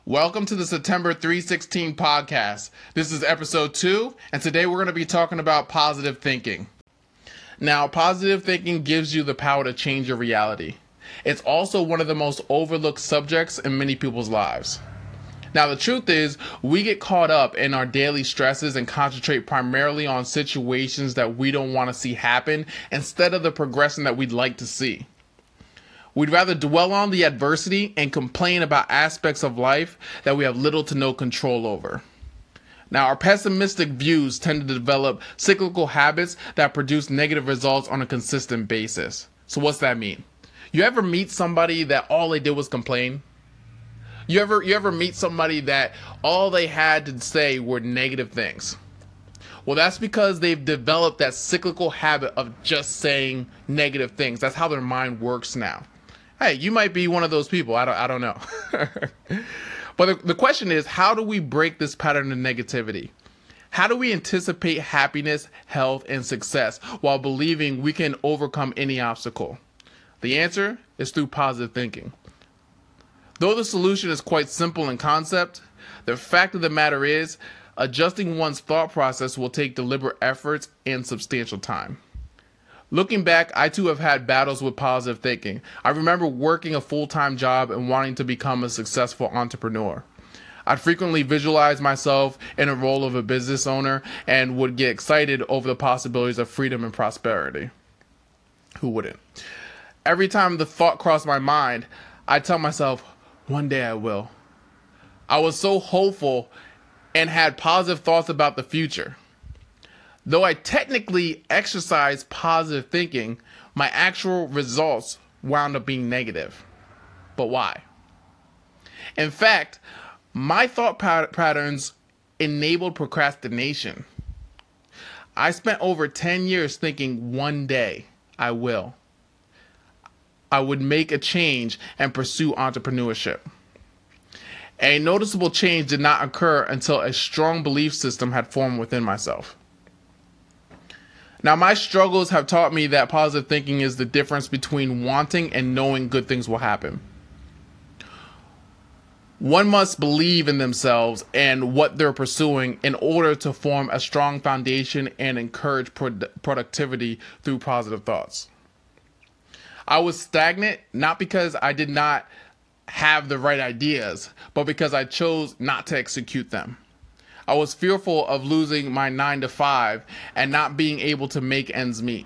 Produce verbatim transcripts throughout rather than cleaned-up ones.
Welcome to the September three sixteen podcast. This is episode two, and today we're going to be talking about positive thinking. Now, positive thinking gives you the power to change your reality. It's also one of the most overlooked subjects in many people's lives. Now, the truth is, we get caught up in our daily stresses and concentrate primarily on situations that we don't want to see happen instead of the progression that we'd like to see. We'd rather dwell on the adversity and complain about aspects of life that we have little to no control over. Now, our pessimistic views tend to develop cyclical habits that produce negative results on a consistent basis. So what's that mean? You ever meet somebody that all they did was complain? You ever you ever meet somebody that all they had to say were negative things? Well, that's because they've developed that cyclical habit of just saying negative things. That's how their mind works now. Hey, you might be one of those people. I don't, I don't know. But the, the question is, how do we break this pattern of negativity? How do we anticipate happiness, health, and success while believing we can overcome any obstacle? The answer is through positive thinking. Though the solution is quite simple in concept, the fact of the matter is, adjusting one's thought process will take deliberate efforts and substantial time. Looking back, I too have had battles with positive thinking. I remember working a full-time job and wanting to become a successful entrepreneur. I'd frequently visualize myself in a role of a business owner and would get excited over the possibilities of freedom and prosperity. Who wouldn't? Every time the thought crossed my mind, I'd tell myself, one day I will. I was so hopeful and had positive thoughts about the future. Though I technically exercised positive thinking, my actual results wound up being negative. But why? In fact, my thought pat- patterns enabled procrastination. I spent over ten years thinking one day I will. I would make a change and pursue entrepreneurship. A noticeable change did not occur until a strong belief system had formed within myself. Now, my struggles have taught me that positive thinking is the difference between wanting and knowing good things will happen. One must believe in themselves and what they're pursuing in order to form a strong foundation and encourage pro- productivity through positive thoughts. I was stagnant not because I did not have the right ideas, but because I chose not to execute them. I was fearful of losing my nine to five and not being able to make ends meet.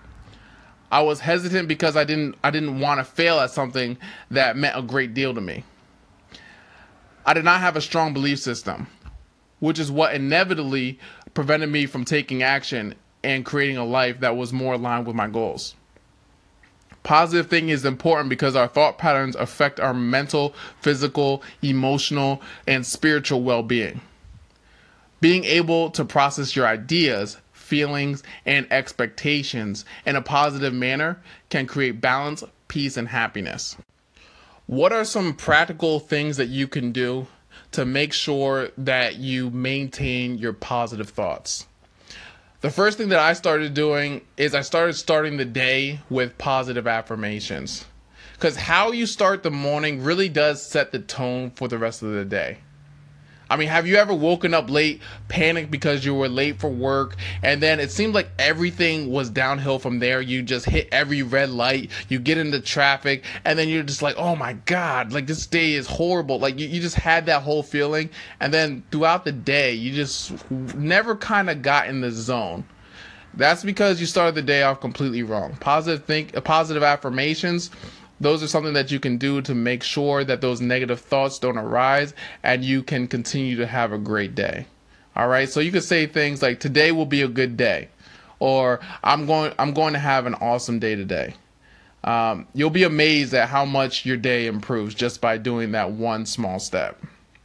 I was hesitant because I didn't I didn't want to fail at something that meant a great deal to me. I did not have a strong belief system, which is what inevitably prevented me from taking action and creating a life that was more aligned with my goals. Positive thinking is important because our thought patterns affect our mental, physical, emotional, and spiritual well-being. Being able to process your ideas, feelings, and expectations in a positive manner can create balance, peace, and happiness. What are some practical things that you can do to make sure that you maintain your positive thoughts? The first thing that I started doing is I started starting the day with positive affirmations. Because how you start the morning really does set the tone for the rest of the day. I mean, have you ever woken up late, panicked because you were late for work, and then it seemed like everything was downhill from there? You just hit every red light, you get into traffic, and then you're just like, oh my God, like this day is horrible. Like you, you just had that whole feeling, and then throughout the day, you just never kind of got in the zone. That's because you started the day off completely wrong. Positive think, positive affirmations, those are something that you can do to make sure that those negative thoughts don't arise and you can continue to have a great day. All right. So you could say things like, today will be a good day, or I'm going, I'm going to have an awesome day today. Um, you'll be amazed at how much your day improves just by doing that one small step.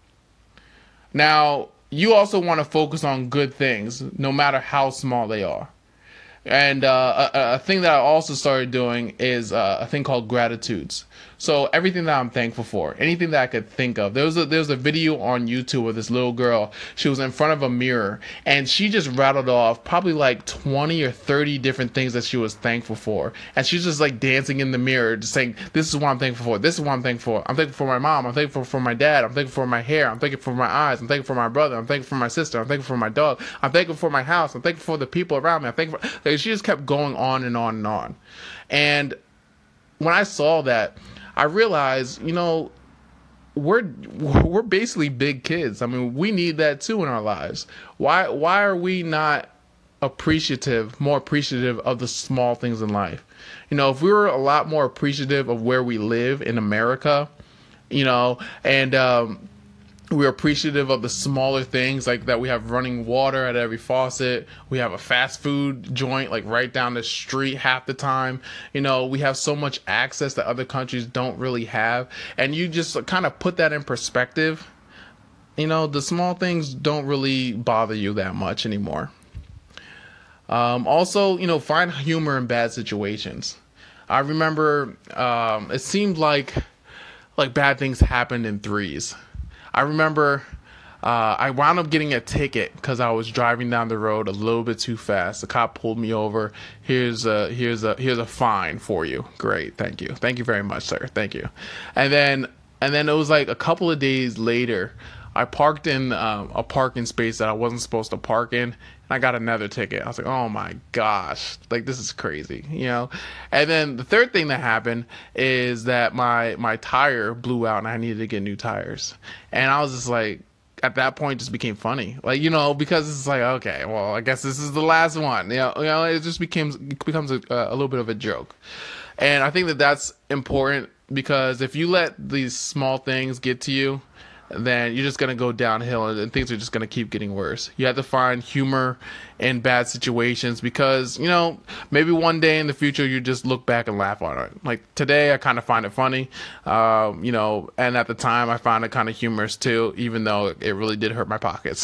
Now, you also want to focus on good things, no matter how small they are. And uh, a, a thing that I also started doing is uh, a thing called gratitudes. So everything that I'm thankful for, anything that I could think of. There was a, there was a video on YouTube of this little girl. She was in front of a mirror and she just rattled off probably like twenty or thirty different things that she was thankful for. And she's just like dancing in the mirror, just saying, this is what I'm thankful for. This is what I'm thankful for. I'm thankful for my mom. I'm thankful for my dad. I'm thankful for my hair. I'm thankful for my eyes. I'm thankful for my brother. I'm thankful for my sister. I'm thankful for my dog. I'm thankful for my house. I'm thankful for the people around me. I'm thankful for... Like, she just kept going on and on and on. And when I saw that, I realized, you know, we're we're basically big kids. I mean, we need that too in our lives. Why why are we not appreciative, more appreciative of the small things in life? You know, if we were a lot more appreciative of where we live in America, you know, and um, we're appreciative of the smaller things, like that we have running water at every faucet. We have a fast food joint like right down the street half the time. You know, we have so much access that other countries don't really have. And you just kind of put that in perspective. You know, the small things don't really bother you that much anymore. Um, also, you know, find humor in bad situations. I remember um, it seemed like like bad things happened in threes. I remember uh, I wound up getting a ticket because I was driving down the road a little bit too fast. The cop pulled me over. Here's a here's a here's a fine for you. Great, thank you, thank you very much, sir. Thank you. And then and then it was like a couple of days later, I parked in um, a parking space that I wasn't supposed to park in. I got another ticket. I was like, oh my gosh, like this is crazy, you know? And then the third thing that happened is that my, my tire blew out and I needed to get new tires. And I was just like, at that point, just became funny. Like, you know, because it's like, okay, well, I guess this is the last one. You know, you know it just becomes, it becomes a, a little bit of a joke. And I think that that's important because if you let these small things get to you, then you're just going to go downhill and things are just going to keep getting worse. You have to find humor in bad situations because, you know, maybe one day in the future you just look back and laugh on it. Like today I kind of find it funny, um, you know, and at the time I found it kind of humorous too, even though it really did hurt my pockets.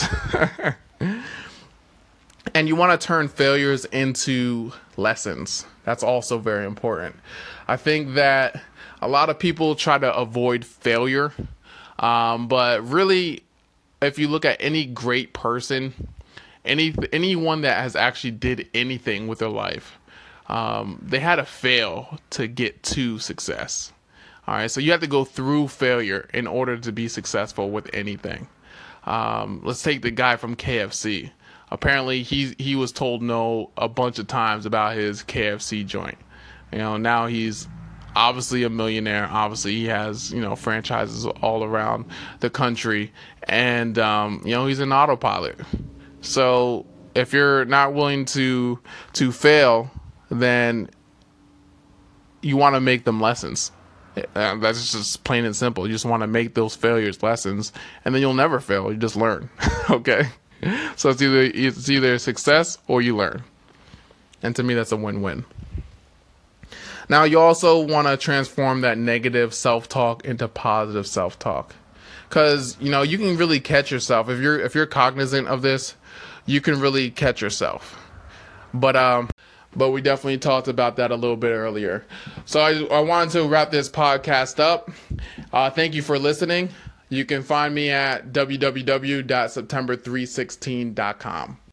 And you want to turn failures into lessons. That's also very important. I think that a lot of people try to avoid failure. Um, but really, if you look at any great person, any anyone that has actually did anything with their life, um, they had to fail to get to success. All right, so you have to go through failure in order to be successful with anything. Um, let's take the guy from K F C. Apparently, he he was told no a bunch of times about his K F C joint. You know, now he's obviously a millionaire. Obviously he has, you know, franchises all around the country, and um, you know, he's an autopilot. So if you're not willing to to fail, then you want to make them lessons. Uh, that's just plain and simple. You just want to make those failures lessons, and then you'll never fail. You just learn. Okay, so it's either it's either success or you learn, and to me that's a win-win. Now, you also want to transform that negative self-talk into positive self-talk, because, you know, you can really catch yourself. If you're if you're cognizant of this, you can really catch yourself. But um, but we definitely talked about that a little bit earlier. So I, I wanted to wrap this podcast up. Uh, thank you for listening. You can find me at w w w dot september three sixteen dot com.